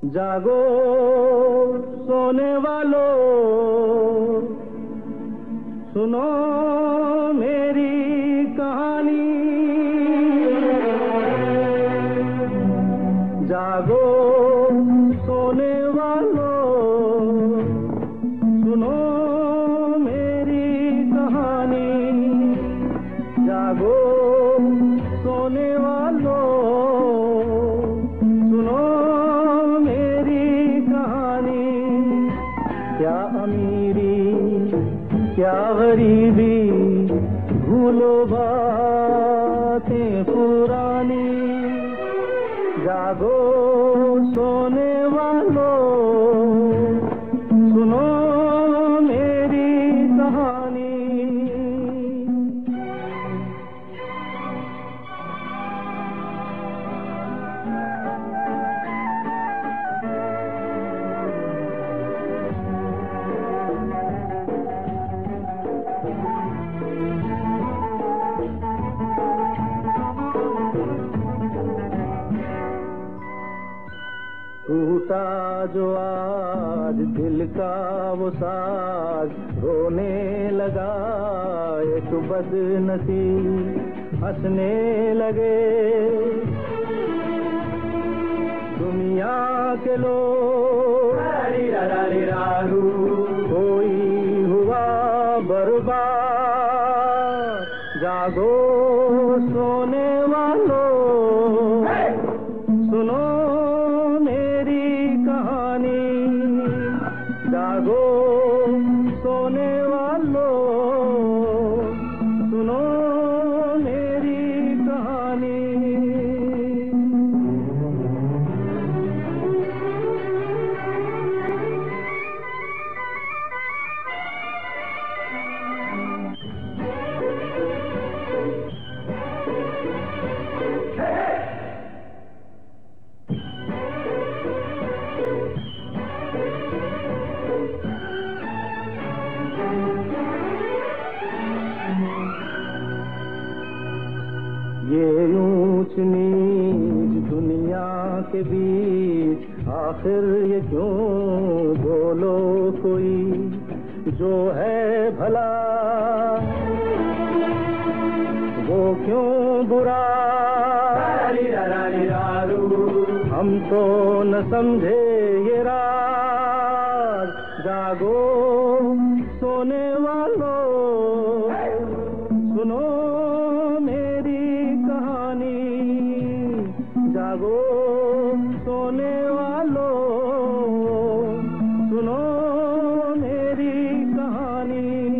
जागो सोने वालों, सुनो मेरी कहानी। जागो सोने वालों, सुनो मेरी कहानी। जागो सोने वालों, सुनो मेरी कहानी। क्या अमीरी क्या गरीबी, भूलो बातें पुरानी। जागो सोने वालों, सुनो मेरी कहानी। टूटा जो आज दिल का वो साज, रोने लगा एक बदनसीब, हंसने लगे दुनिया के लोग। कोई हुआ बर्बाद। जागो सोने वालों, सुनो जागो सोने वालों, सुनो मेरी कहानी। ये ऊंच नीच दुनिया के बीच, आखिर ये क्यों बोलो कोई जो है भला, वो क्यों बुरा। हम तो न समझे ये राज। जागो सोने वालों, सुनो जागो सोने वालों, सुनो मेरी कहानी।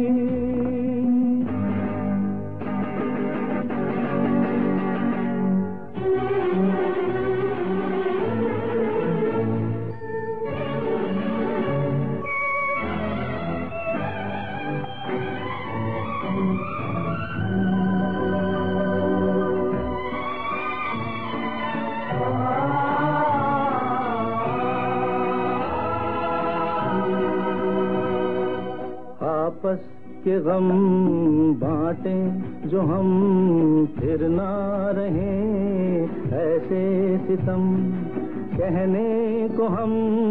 आपस के गम बांटें जो हम, फिर ना रहें ऐसे सितम कहने को हम।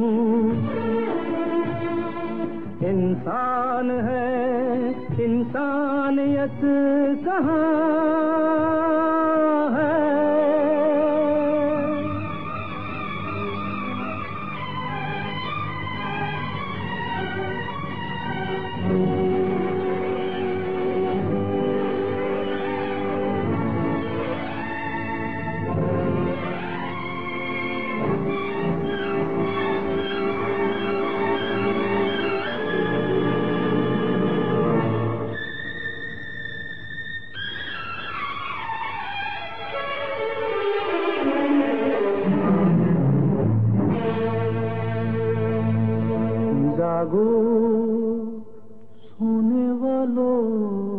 इंसान है इंसानियत कहाँ है। जागो सोने वालों,